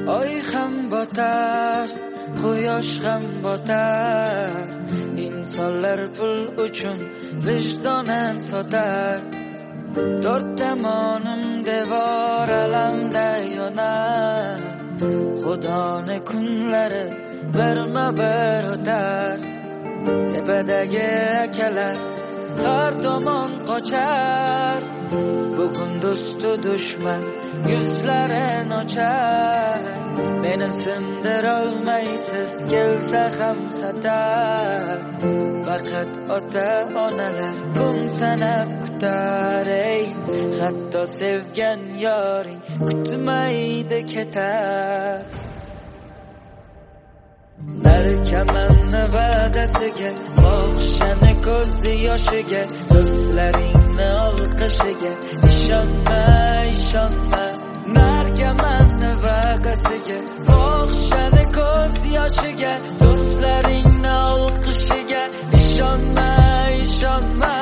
oy ham botar, quyosh ham botar. Insonlar pul uchun vijdonan sotar. Dört tomonim devor alamda yonar. Xudoni kunlari birma bir o'tar. Tepadagi akalar har tomon qochar. Bugun do'stu dushman yuzlarini ochar. Meni sindirolmaysiz kelsa ham xatar. Faqat ota-onalar kun sanab kutar. Ey, hatto sevgan yoring kutmaydi ketar. Narkamanni va'dasiga, fohishani ko'zi yoshiga, do'stlaringni olqishiga ishonma, ishonma. Narkamanni va'dasiga, fohishani ko'zi yoshiga, do'stlaringni olqishiga ishonma, ishonma.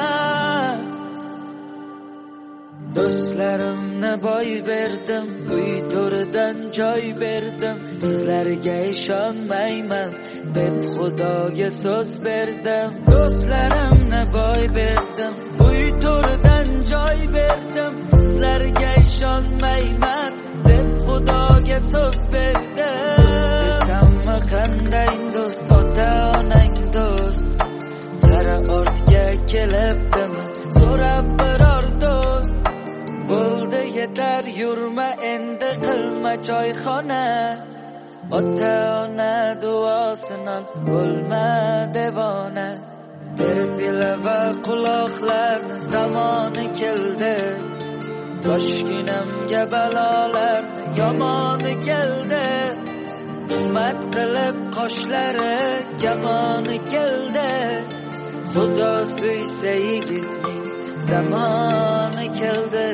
Do'stlarimni boy berdim, uy to'ridan joy berdim. Sizlarga ishonmayman deb Xudoga so'z berdim. Do'stlarimni boy berdim, uy to'ridan joy berdim. Sizlarga ishonmayman deb Xudoga so'z berdim. Do'st desammi qanday do'st, ota-onang do'st. Qara ortga kelibdimi so'rab biror do'st. Bo'ldi yetar, yurma endi, qilma choyxona. Ota-ona duosini ol, bo'lma devona. Terpila va quloqlarni zamoni keldi. Toshginamga balolarni yomoni keldi. Tuhmat qilib qoshlari yomoni keldi. Xudo suysa yigitning zamoni keldi.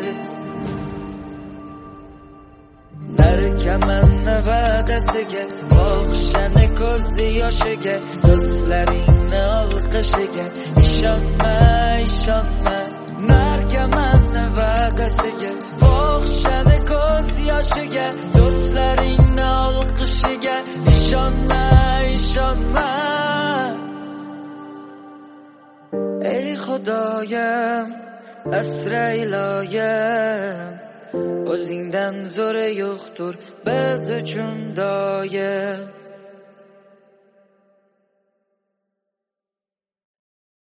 Narkamanni va'dasiga, fohishani ko'zi yoshiga, do'stlaringni olqishiga ishonma, ishonma. Narkamanni va'dasiga, fohishani ko'zi yoshiga, do'stlaringni olqishiga ishonma, ishonma. Ey Xudoyim, asra iloyim, o'zingdan zo'ri yo'qdir biz uchun doim.